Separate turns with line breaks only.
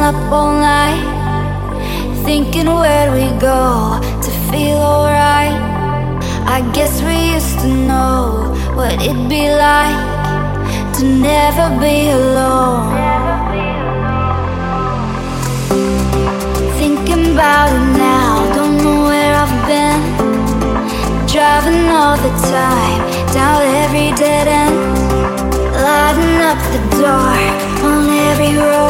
up all night, thinking where we go to feel alright. I guess we used to know what it'd be like to never be alone. Thinking about it now, don't know where I've been. Driving all the time, down every dead end, lighting up the dark on every road.